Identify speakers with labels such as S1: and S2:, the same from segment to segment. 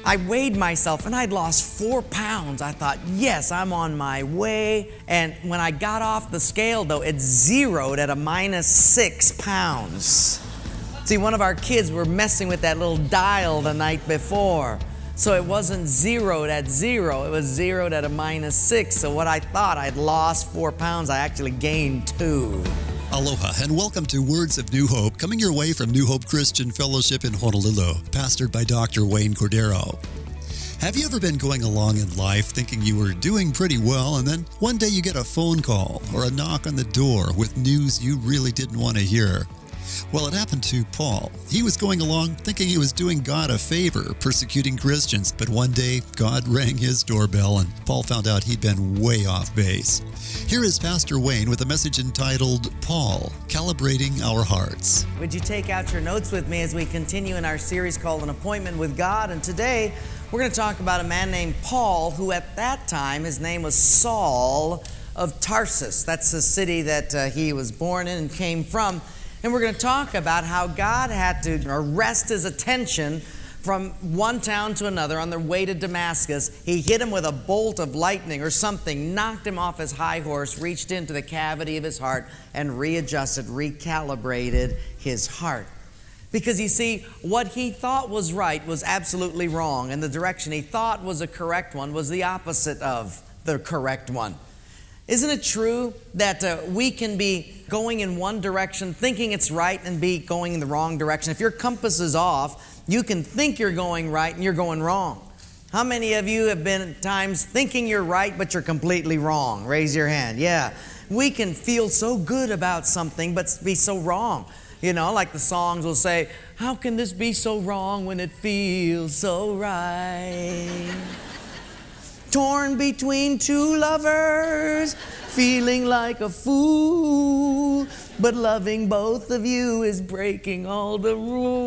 S1: I weighed myself and I'd lost 4 pounds. I thought, yes, I'm on my way. And when I got off the scale, though, it zeroed at a minus 6 pounds. See, one of our kids were messing with that little dial the night before. So it wasn't zeroed at 0, it was zeroed at a minus 6. So what I thought I'd lost 4 pounds, I actually gained 2.
S2: Aloha and welcome to Words of New Hope, coming your way from New Hope Christian Fellowship in Honolulu, pastored by Dr. Wayne Cordero. Have you ever been going along in life thinking you were doing pretty well, and then one day you get a phone call or a knock on the door with news you really didn't want to hear? Well, it happened to Paul. He was going along thinking he was doing God a favor, persecuting Christians, but one day God rang his doorbell and Paul found out he'd been way off base. Here is Pastor Wayne with a message entitled, Paul, Calibrating Our Hearts.
S1: Would you take out your notes with me as we continue in our series called An Appointment with God? And today we're going to talk about a man named Paul, who at that time, his name was Saul of Tarsus. That's the city that he was born in and came from. And we're going to talk about how God had to arrest his attention from one town to another on their way to Damascus. He hit him with a bolt of lightning or something, knocked him off his high horse, reached into the cavity of his heart, and readjusted, recalibrated his heart. Because you see, what he thought was right was absolutely wrong, and the direction he thought was a correct one was the opposite of the correct one. Isn't it true that we can be going in one direction, thinking it's right, and be going in the wrong direction? If your compass is off, you can think you're going right and you're going wrong. How many of you have been at times thinking you're right, but you're completely wrong? Raise your hand. Yeah. We can feel so good about something, but be so wrong. You know, like the songs will say, how can this be so wrong when it feels so right? Torn between two lovers, feeling like a fool, but loving both of you is breaking all the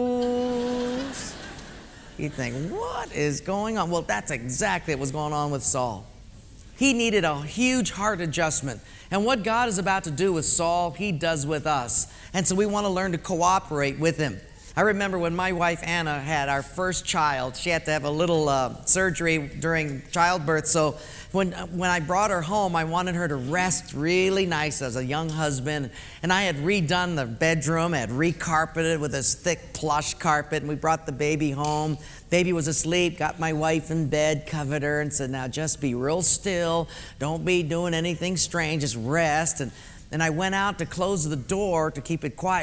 S1: rules. You think, what is going on? Well, that's exactly what was going on with Saul. He needed a huge heart adjustment. And what God is about to do with Saul, he does with us. And so we want to learn to cooperate with him. I remember when my wife Anna had our first child, she had to have a little surgery during childbirth. So when I brought her home, I wanted her to rest really nice as a young husband. And I had redone the bedroom, I had recarpeted with this thick plush carpet, and we brought the baby home. Baby was asleep, got my wife in bed, covered her, and said, now just be real still. Don't be doing anything strange, just rest. And I went out to close the door to keep it quiet.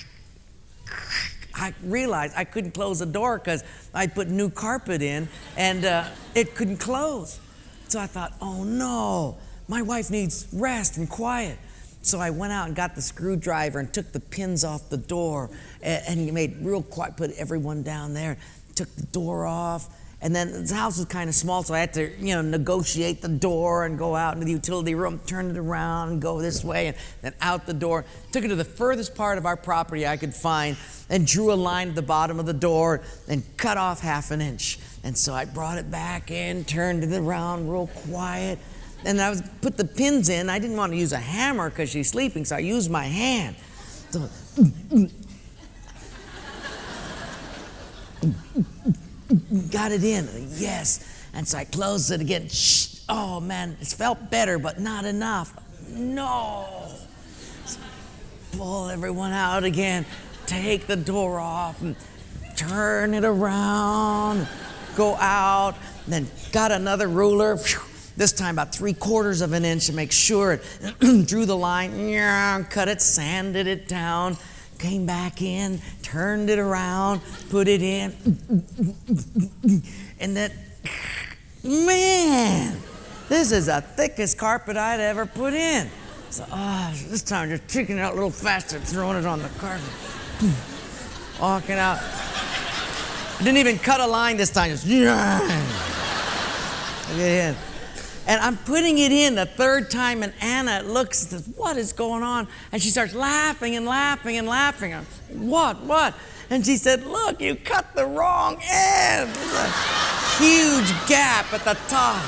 S1: I realized I couldn't close the door because I put new carpet in and it couldn't close. So I thought, oh no, my wife needs rest and quiet. So I went out and got the screwdriver and took the pins off the door and made real quiet, put everyone down there, took the door off. And then the house was kind of small, so I had to, negotiate the door and go out into the utility room, turn it around and go this way, and then out the door. Took it to the furthest part of our property I could find and drew a line at the bottom of the door and cut off ½ inch. And so I brought it back in, turned it around real quiet, and I put the pins in. I didn't want to use a hammer because she's sleeping, so I used my hand. So, got it in, yes. And so I closed it again. Shh. Oh man, it felt better, but not enough. No. So pull everyone out again, take the door off and turn it around, go out, then got another ruler, this time about 3/4 of an inch to make sure it drew the line, cut it, sanded it down, came back in, turned it around, put it in, and then, man, this is the thickest carpet I'd ever put in. So, this time just kicking it out a little faster, throwing it on the carpet, walking out. Didn't even cut a line this time, just, get in. And I'm putting it in the third time, and Anna looks and says, what is going on? And she starts laughing and laughing and laughing. I'm, what? And she said, look, you cut the wrong end. There's a huge gap at the top.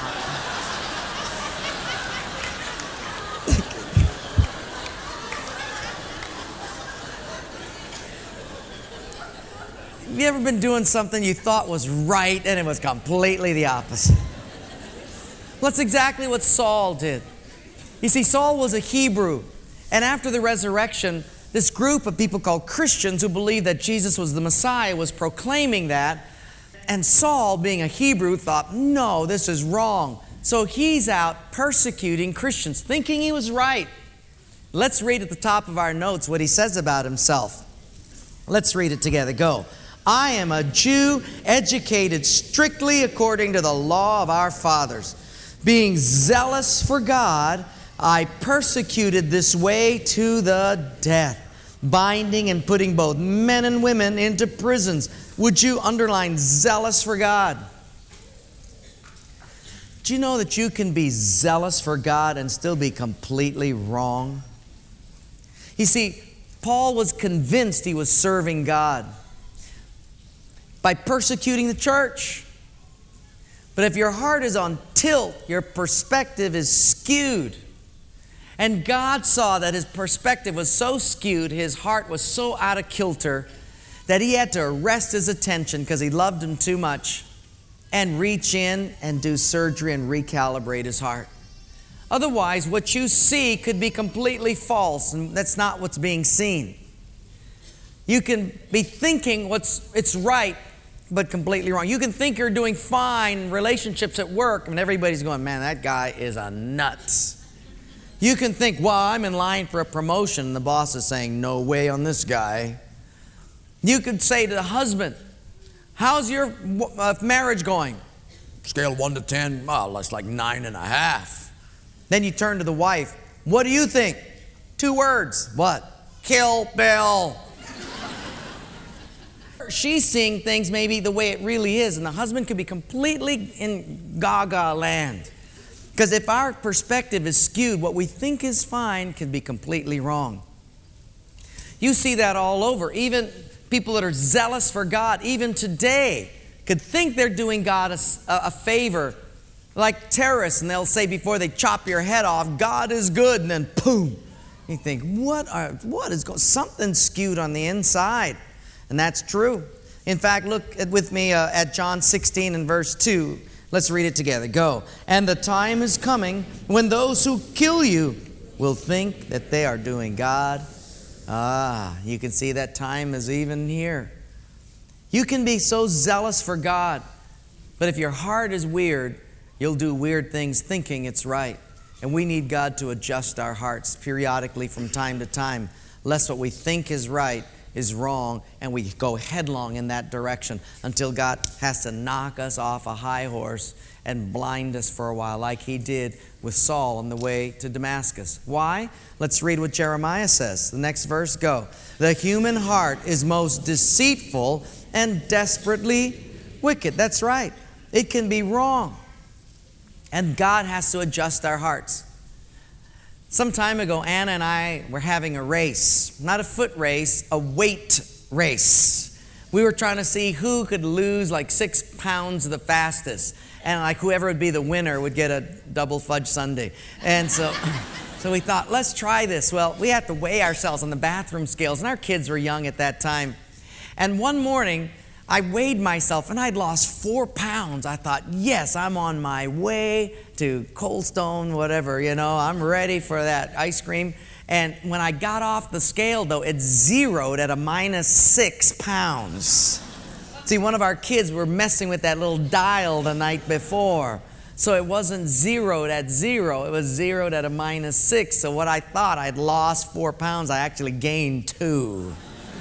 S1: Have you ever been doing something you thought was right and it was completely the opposite? Well, that's exactly what Saul did. You see, Saul was a Hebrew, and after the resurrection, this group of people called Christians who believed that Jesus was the Messiah was proclaiming that, and Saul, being a Hebrew, thought, no, this is wrong. So he's out persecuting Christians, thinking he was right. Let's read at the top of our notes what he says about himself. Let's read it together. Go. I am a Jew, educated strictly according to the law of our fathers. Being zealous for God, I persecuted this way to the death, binding and putting both men and women into prisons. Would you underline zealous for God? Do you know that you can be zealous for God and still be completely wrong? You see, Paul was convinced he was serving God by persecuting the church. But if your heart is on tilt, your perspective is skewed. And God saw that his perspective was so skewed, his heart was so out of kilter, that he had to arrest his attention because he loved him too much and reach in and do surgery and recalibrate his heart. Otherwise, what you see could be completely false, and that's not what's being seen. You can be thinking it's right, but completely wrong. You can think you're doing fine in relationships at work, and everybody's going, man, that guy is a nut. You can think, well, I'm in line for a promotion, and the boss is saying, no way on this guy. You could say to the husband, how's your marriage going? Scale 1 to 10, well, that's like 9.5. Then you turn to the wife, what do you think? 2 words. What? Kill Bill. She's seeing things maybe the way it really is, and the husband could be completely in gaga land. Because if our perspective is skewed, what we think is fine can be completely wrong. You see that all over. Even people that are zealous for God, even today, could think they're doing God a favor, like terrorists, and they'll say before they chop your head off, God is good, and then boom. You think, what is going? Something's skewed on the inside. And that's true. In fact, look with me at John 16 and verse 2. Let's read it together. Go. And the time is coming when those who kill you will think that they are doing God. You can see that time is even here. You can be so zealous for God, but if your heart is weird, you'll do weird things thinking it's right. And we need God to adjust our hearts periodically from time to time, lest what we think is right is wrong, and we go headlong in that direction until God has to knock us off a high horse and blind us for a while, like he did with Saul on the way to Damascus. Why? Let's read what Jeremiah says. The next verse, go. The human heart is most deceitful and desperately wicked. That's right. It can be wrong. And God has to adjust our hearts. Some time ago, Anna and I were having a race. Not a foot race, a weight race. We were trying to see who could lose like 6 pounds the fastest. And like whoever would be the winner would get a double fudge sundae. And so we thought, let's try this. Well, we had to weigh ourselves on the bathroom scales. And our kids were young at that time. And one morning, I weighed myself and I'd lost 4 pounds. I thought, yes, I'm on my way to Cold Stone, whatever, I'm ready for that ice cream. And when I got off the scale, though, it zeroed at a minus 6 pounds. See, one of our kids were messing with that little dial the night before. So it wasn't zeroed at 0, it was zeroed at a minus 6. So what I thought I'd lost 4 pounds, I actually gained 2.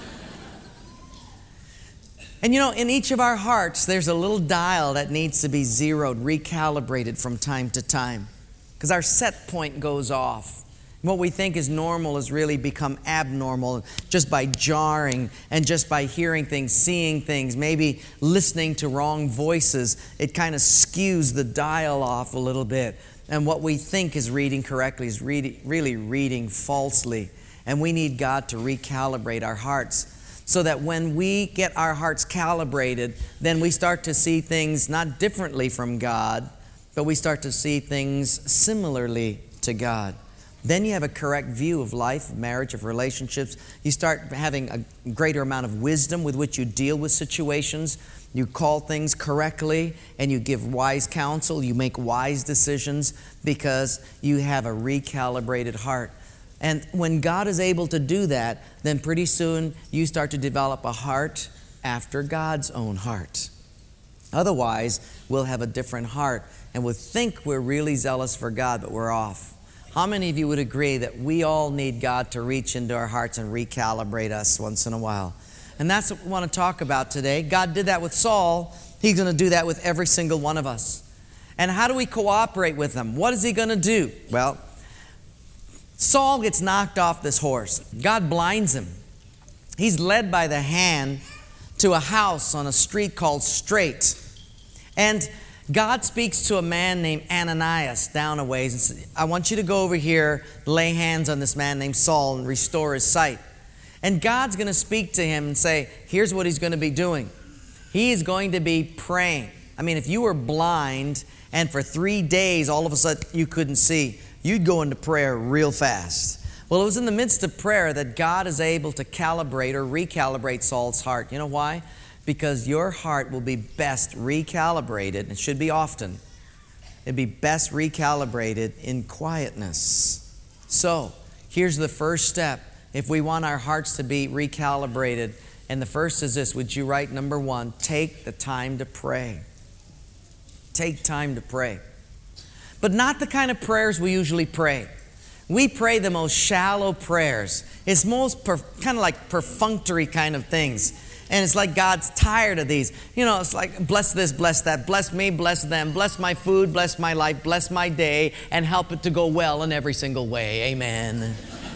S1: And in each of our hearts, there's a little dial that needs to be zeroed, recalibrated from time to time. Because our set point goes off. What we think is normal has really become abnormal just by jarring and just by hearing things, seeing things, maybe listening to wrong voices. It kind of skews the dial off a little bit. And what we think is reading correctly is really reading falsely. And we need God to recalibrate our hearts, so that when we get our hearts calibrated, then we start to see things not differently from God, but we start to see things similarly to God. Then you have a correct view of life, of marriage, of relationships. You start having a greater amount of wisdom with which you deal with situations. You call things correctly and you give wise counsel. You make wise decisions because you have a recalibrated heart. And when God is able to do that, then pretty soon you start to develop a heart after God's own heart. Otherwise, we'll have a different heart and we'll think we're really zealous for God, but we're off. How many of you would agree that we all need God to reach into our hearts and recalibrate us once in a while? And that's what we want to talk about today. God did that with Saul. He's going to do that with every single one of us. And how do we cooperate with him? What is he going to do? Well, Saul gets knocked off this horse. God blinds him. He's led by the hand to a house on a street called Straight. And God speaks to a man named Ananias down a ways and says, I want you to go over here, lay hands on this man named Saul and restore his sight. And God's going to speak to him and say, here's what he's going to be doing. He is going to be praying. I mean, if you were blind and for 3 days all of a sudden you couldn't see, you'd go into prayer real fast. Well, it was in the midst of prayer that God is able to calibrate or recalibrate Saul's heart. You know why? Because your heart will be best recalibrated, it should be often, it'd be best recalibrated in quietness. So, here's the first step. If we want our hearts to be recalibrated, and the first is this, would you write number 1, take the time to pray. Take time to pray. But not the kind of prayers we usually pray. We pray the most shallow prayers. It's most kind of like perfunctory kind of things. And it's like God's tired of these. You know, it's like, bless this, bless that, bless me, bless them, bless my food, bless my life, bless my day, and help it to go well in every single way. Amen.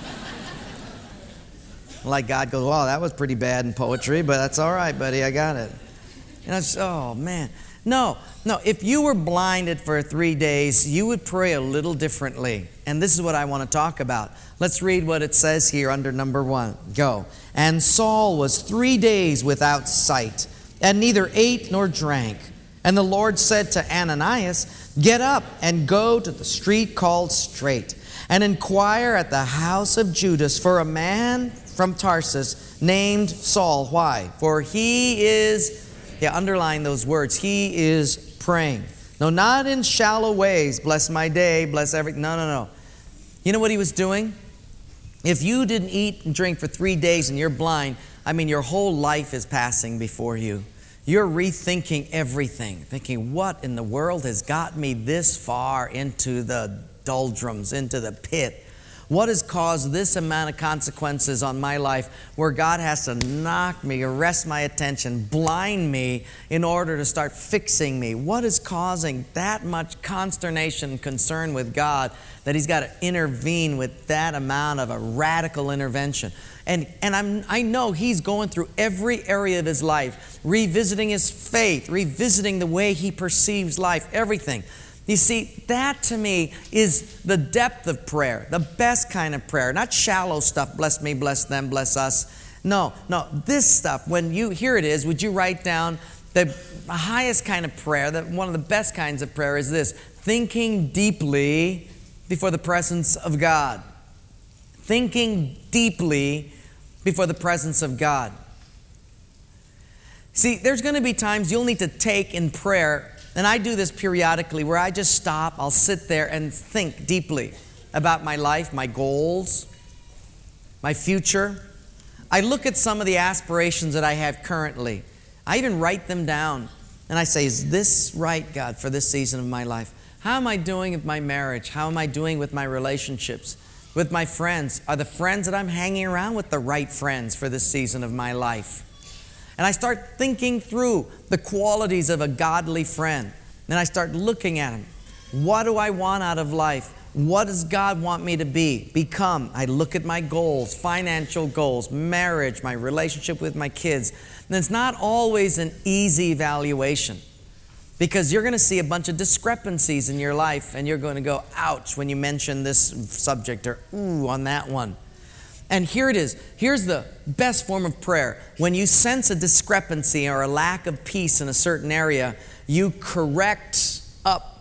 S1: Like God goes, wow, that was pretty bad in poetry, but that's all right, buddy, I got it. And I just, oh, man. No, if you were blinded for 3 days, you would pray a little differently. And this is what I want to talk about. Let's read what it says here under number 1. Go. And Saul was 3 days without sight, and neither ate nor drank. And the Lord said to Ananias, get up and go to the street called Straight, and inquire at the house of Judas for a man from Tarsus named Saul. Why? For he is... underline those words. He is praying. No, not in shallow ways. Bless my day, bless everything. No. You know what he was doing? If you didn't eat and drink for 3 days and you're blind, I mean, your whole life is passing before you. You're rethinking everything, thinking, what in the world has got me this far into the doldrums, into the pit? What has caused this amount of consequences on my life where God has to knock me, arrest my attention, blind me in order to start fixing me? What is causing that much consternation and concern with God that He's got to intervene with that amount of a radical intervention? And I know he's going through every area of his life, revisiting his faith, revisiting the way he perceives life, everything. You see, that to me is the depth of prayer, the best kind of prayer, not shallow stuff, bless me, bless them, bless us. No, this stuff, here it is, would you write down the highest kind of prayer, one of the best kinds of prayer is this, thinking deeply before the presence of God. Thinking deeply before the presence of God. See, there's going to be times you'll need to take in prayer. And I do this periodically where I just stop, I'll sit there and think deeply about my life, my goals, my future. I look at some of the aspirations that I have currently. I even write them down. And I say, is this right, God, for this season of my life? How am I doing with my marriage? How am I doing with my relationships? With my friends? Are the friends that I'm hanging around with the right friends for this season of my life? And I start thinking through the qualities of a godly friend. And I start looking at him. What do I want out of life? What does God want me to become? I look at my goals, financial goals, marriage, my relationship with my kids. And it's not always an easy evaluation because you're going to see a bunch of discrepancies in your life and you're going to go, ouch, when you mention this subject or ooh on that one. And here it is. Here's the best form of prayer. When you sense a discrepancy or a lack of peace in a certain area, you correct up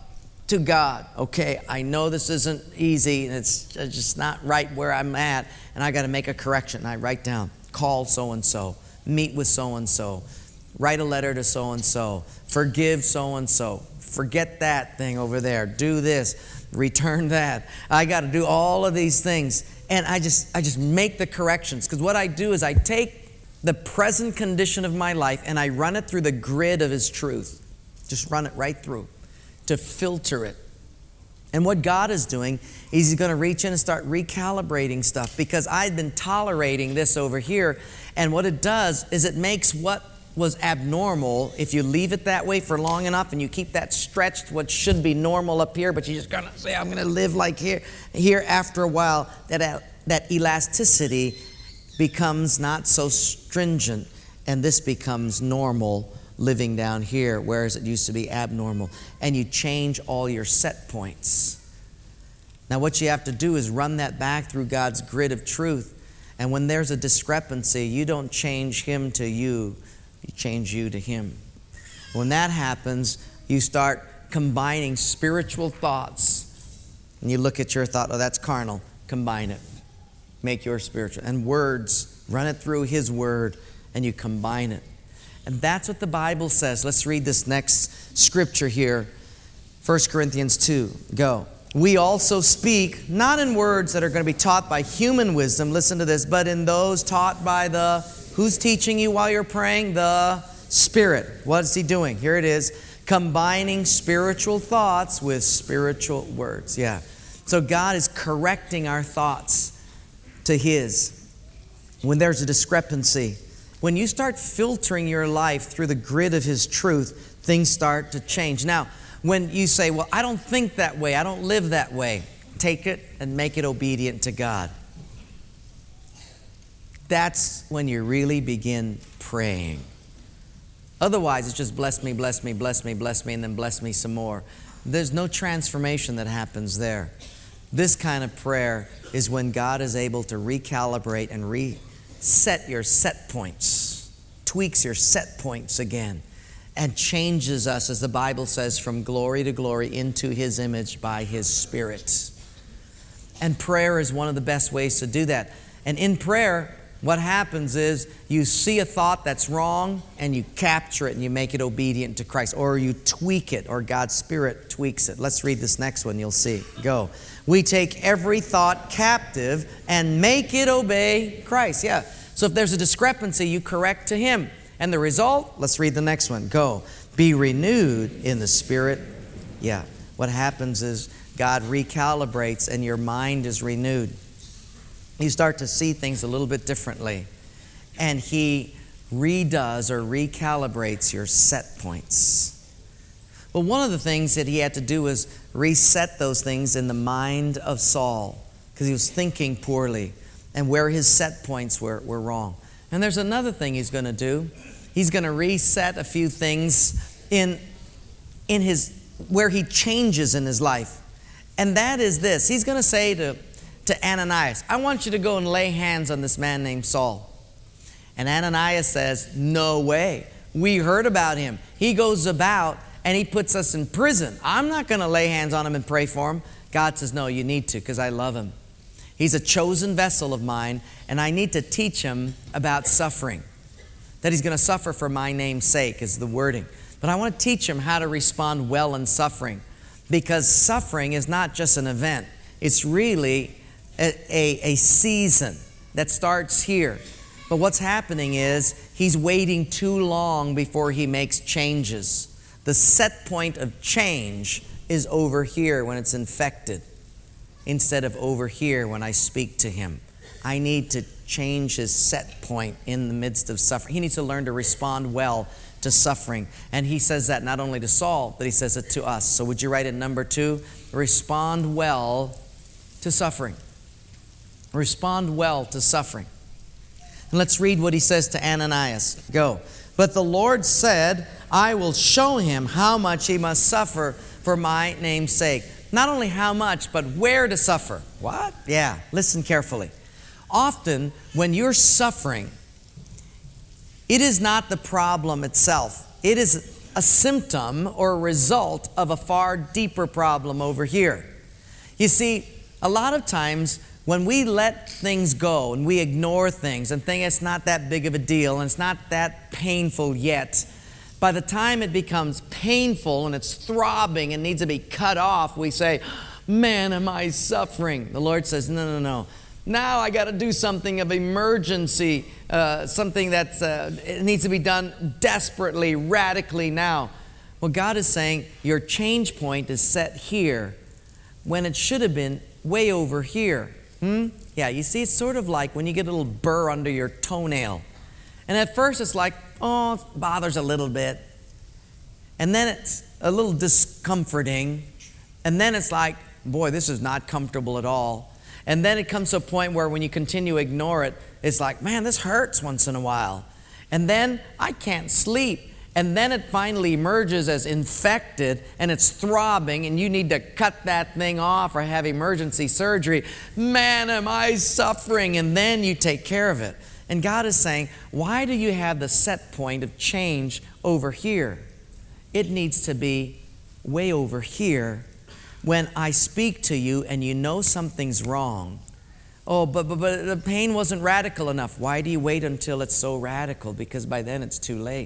S1: to God. Okay, I know this isn't easy and it's just not right where I'm at, and I got to make a correction. And I write down, call so-and-so, meet with so-and-so, write a letter to so-and-so, forgive so-and-so, forget that thing over there, do this, return that. I got to do all of these things. And I just make the corrections. Because what I do is I take the present condition of my life and I run it through the grid of His truth. Just run it right through to filter it. And what God is doing is He's going to reach in and start recalibrating stuff, because I've been tolerating this over here. And what it does is it makes what was abnormal, if you leave it that way for long enough and you keep that stretched, what should be normal up here, but you're just going to say, I'm going to live like here after a while, that elasticity becomes not so stringent, and this becomes normal living down here, whereas it used to be abnormal. And you change all your set points. Now what you have to do is run that back through God's grid of truth. And when there's a discrepancy, you don't change Him to you, you change you to Him. When that happens, you start combining spiritual thoughts. And you look at your thought, oh, that's carnal. Combine it. Make yours spiritual. And words, run it through His Word, and you combine it. And that's what the Bible says. Let's read this next scripture here. 1 Corinthians 2. Go. We also speak, not in words that are going to be taught by human wisdom, listen to this, but in those taught by who's teaching you while you're praying? The Spirit. What is He doing? Here it is. Combining spiritual thoughts with spiritual words. Yeah. So God is correcting our thoughts to His. When there's a discrepancy, when you start filtering your life through the grid of His truth, things start to change. Now, when you say, well, I don't think that way, I don't live that way, take it and make it obedient to God. That's when you really begin praying. Otherwise, it's just bless me, bless me, bless me, bless me, and then bless me some more. There's no transformation that happens there. This kind of prayer is when God is able to recalibrate and reset your set points, tweaks your set points again, and changes us, as the Bible says, from glory to glory into His image by His Spirit. And prayer is one of the best ways to do that. And in prayer, what happens is you see a thought that's wrong and you capture it and you make it obedient to Christ, or you tweak it, or God's Spirit tweaks it. Let's read this next one, you'll see. Go. We take every thought captive and make it obey Christ. Yeah. So if there's a discrepancy, you correct to Him. And the result, let's read the next one. Go. Be renewed in the Spirit. Yeah. What happens is God recalibrates and your mind is renewed. You start to see things a little bit differently. And He redoes or recalibrates your set points. Well, one of the things that He had to do was reset those things in the mind of Saul, because he was thinking poorly and where his set points were wrong. And there's another thing He's going to do. He's going to reset a few things in his where He changes in his life. And that is this. He's going to say to Ananias, I want you to go and lay hands on this man named Saul. And Ananias says, no way. We heard about him. He goes about and he puts us in prison. I'm not going to lay hands on him and pray for him. God says, no, you need to, because I love him. He's a chosen vessel of mine, and I need to teach him about suffering. That he's going to suffer for my name's sake is the wording. But I want to teach him how to respond well in suffering, because suffering is not just an event. It's really a season that starts here. But what's happening is he's waiting too long before he makes changes. The set point of change is over here when it's infected, instead of over here when I speak to him. I need to change his set point in the midst of suffering. He needs to learn to respond well to suffering. And he says that not only to Saul, but he says it to us. So would you write it number 2? Respond well to suffering. Respond well to suffering. And let's read what he says to Ananias. Go. But the Lord said, I will show him how much he must suffer for my name's sake. Not only how much, but where to suffer. What? Yeah, listen carefully. Often, when you're suffering, it is not the problem itself. It is a symptom or a result of a far deeper problem over here. You see, a lot of times when we let things go and we ignore things and think it's not that big of a deal and it's not that painful yet, by the time it becomes painful and it's throbbing and needs to be cut off, we say, man, am I suffering? The Lord says, no. Now I got to do something of emergency, something that's it needs to be done desperately, radically now. Well, God is saying your change point is set here when it should have been way over here. Yeah, you see, it's sort of like when you get a little burr under your toenail. And at first it's like, oh, it bothers a little bit. And then it's a little discomforting. And then it's like, boy, this is not comfortable at all. And then it comes to a point where when you continue to ignore it, it's like, man, this hurts once in a while. And then I can't sleep. And then it finally emerges as infected and it's throbbing and you need to cut that thing off or have emergency surgery. Man, am I suffering? And then you take care of it. And God is saying, why do you have the set point of change over here? It needs to be way over here when I speak to you and you know something's wrong. Oh, but the pain wasn't radical enough. Why do you wait until it's so radical? Because by then it's too late.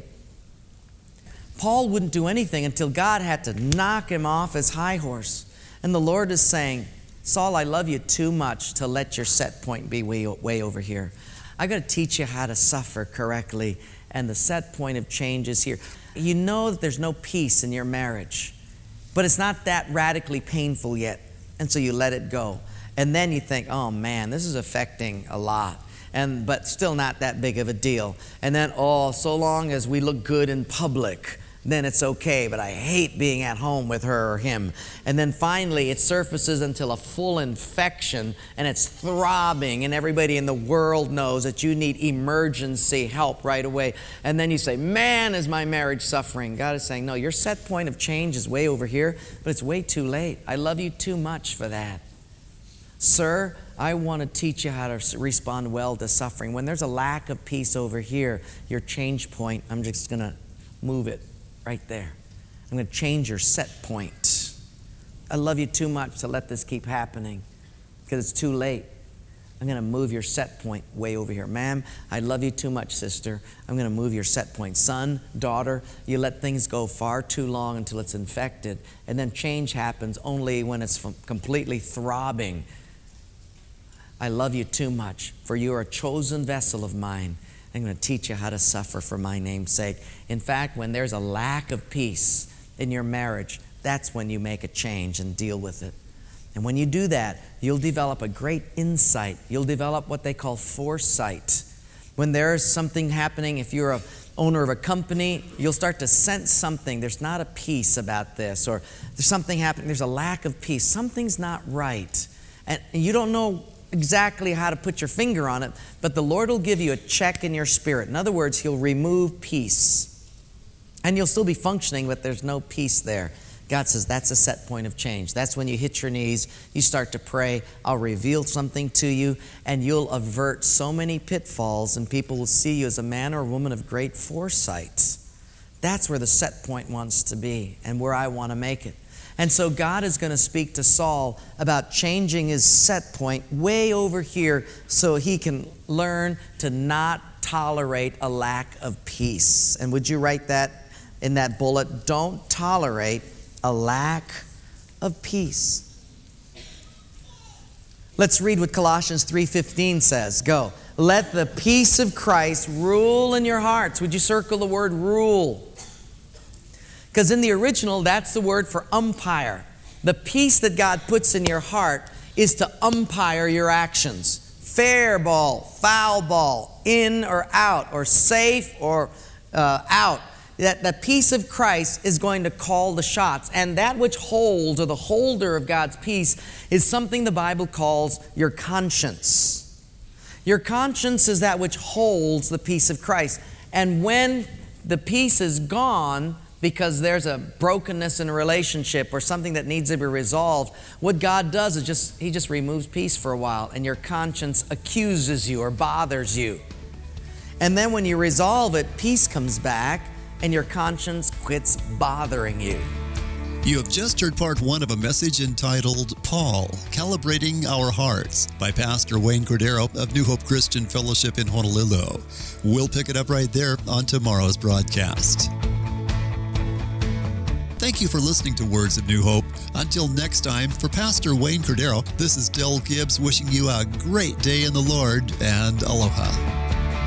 S1: Paul wouldn't do anything until God had to knock him off his high horse. And the Lord is saying, Saul, I love you too much to let your set point be way over here. I got to teach you how to suffer correctly. And the set point of change is here. You know that there's no peace in your marriage, but it's not that radically painful yet. And so you let it go. And then you think, oh man, this is affecting a lot. But still not that big of a deal. And then, oh, so long as we look good in public, then it's okay, but I hate being at home with her or him. And then finally it surfaces until a full infection and it's throbbing and everybody in the world knows that you need emergency help right away. And then you say, man, is my marriage suffering? God is saying, no, your set point of change is way over here, but it's way too late. I love you too much for that. Sir, I want to teach you how to respond well to suffering. When there's a lack of peace over here, your change point, I'm just going to move it right there. I'm going to change your set point. I love you too much to let this keep happening because it's too late. I'm going to move your set point way over here. Ma'am, I love you too much, sister. I'm going to move your set point. Son, daughter, you let things go far too long until it's infected. And then change happens only when it's completely throbbing. I love you too much, for you are a chosen vessel of mine. I'm going to teach you how to suffer for my name's sake. In fact, when there's a lack of peace in your marriage, that's when you make a change and deal with it. And when you do that, you'll develop a great insight. You'll develop what they call foresight. When there's something happening, if you're an owner of a company, you'll start to sense something. There's not a peace about this, or there's something happening. There's a lack of peace. Something's not right. And you don't know exactly how to put your finger on it, but the Lord will give you a check in your spirit. In other words, He'll remove peace. And you'll still be functioning, but there's no peace there. God says that's a set point of change. That's when you hit your knees, you start to pray, I'll reveal something to you, and you'll avert so many pitfalls, and people will see you as a man or a woman of great foresight. That's where the set point wants to be, and where I want to make it. And so God is going to speak to Saul about changing his set point way over here so he can learn to not tolerate a lack of peace. And would you write that in that bullet? Don't tolerate a lack of peace. Let's read what Colossians 3:15 says. Go. Let the peace of Christ rule in your hearts. Would you circle the word rule? Because in the original, that's the word for umpire. The peace that God puts in your heart is to umpire your actions. Fair ball, foul ball, in or out, or safe or out. That the peace of Christ is going to call the shots. And that which holds, or the holder of God's peace, is something the Bible calls your conscience. Your conscience is that which holds the peace of Christ. And when the peace is gone, because there's a brokenness in a relationship or something that needs to be resolved, what God does is He just removes peace for a while, and your conscience accuses you or bothers you. And then when you resolve it, peace comes back, and your conscience quits bothering you.
S2: You have just heard part one of a message entitled Paul, Calibrating Our Hearts by Pastor Wayne Cordero of New Hope Christian Fellowship in Honolulu. We'll pick it up right there on tomorrow's broadcast. Thank you for listening to Words of New Hope. Until next time, for Pastor Wayne Cordero, this is Del Gibbs wishing you a great day in the Lord and aloha.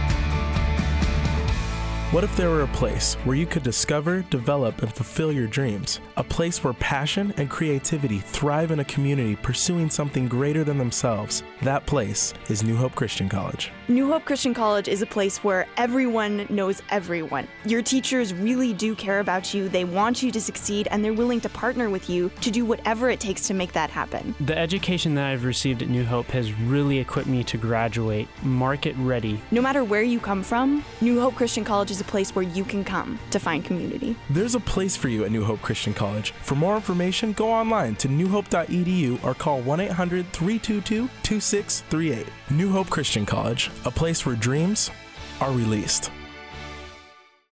S3: What if there were a place where you could discover, develop, and fulfill your dreams? A place where passion and creativity thrive in a community pursuing something greater than themselves. That place is New Hope Christian College.
S4: New Hope Christian College is a place where everyone knows everyone. Your teachers really do care about you, they want you to succeed, and they're willing to partner with you to do whatever it takes to make that happen.
S5: The education that I've received at New Hope has really equipped me to graduate market ready.
S4: No matter where you come from, New Hope Christian College is a place where you can come to find community.
S3: There's a place for you at New Hope Christian College. For more information, go online to newhope.edu or call 1-800-322-2638. New Hope Christian College, a place where dreams are released.